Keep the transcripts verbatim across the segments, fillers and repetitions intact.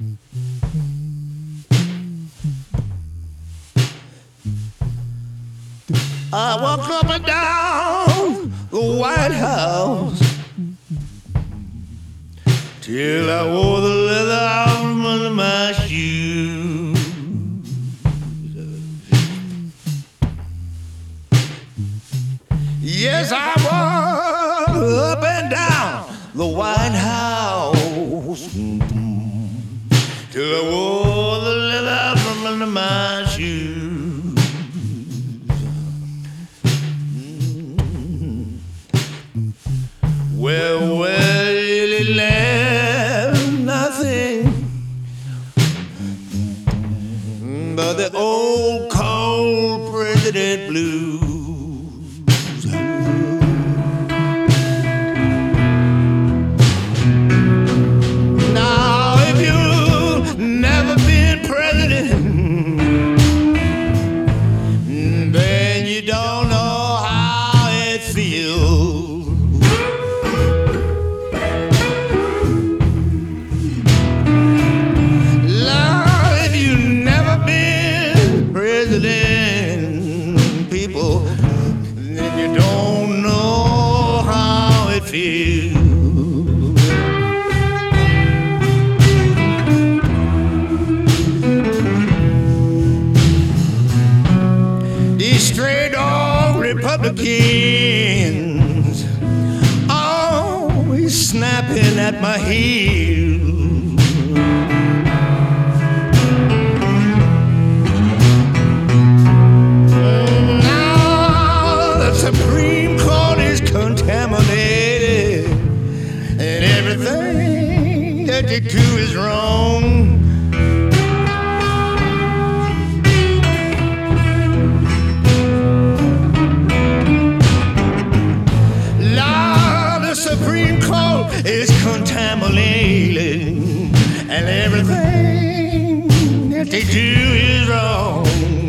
I walked up and down the White House till I wore the leather out from under my shoes. Yes, I walked up and down the White House till I wore the leather out from under my shoes. Well, well, it left nothing but the old cold president blues. Now, if you've never been president, then you don't know how it feels. People, then you don't know how it feels. These stray dog Republicans always snapping at my heels. Supreme Court is contaminated, and everything that they do is wrong. Lord, the Supreme Court is contaminated, and everything that they do is wrong.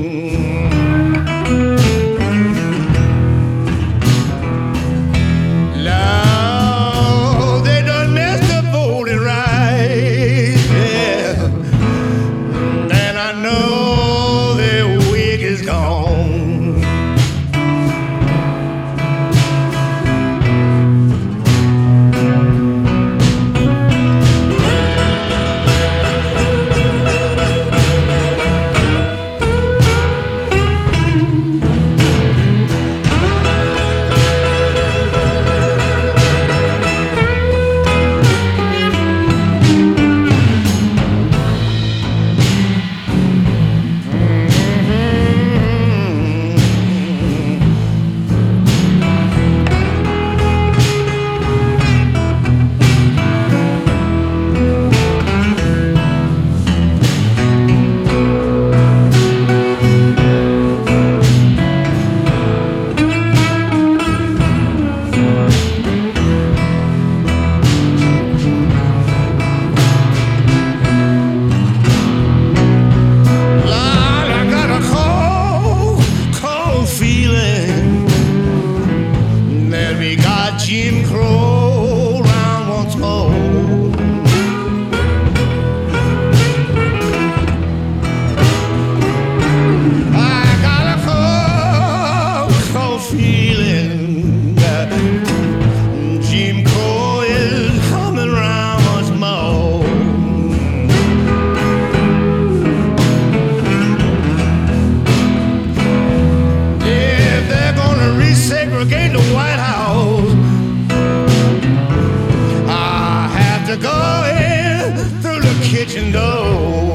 Jim Crow round once more. I got a cold, cold feeling that Jim Crow is coming round once more. If they're gonna resegregate the White House, go in through the kitchen door.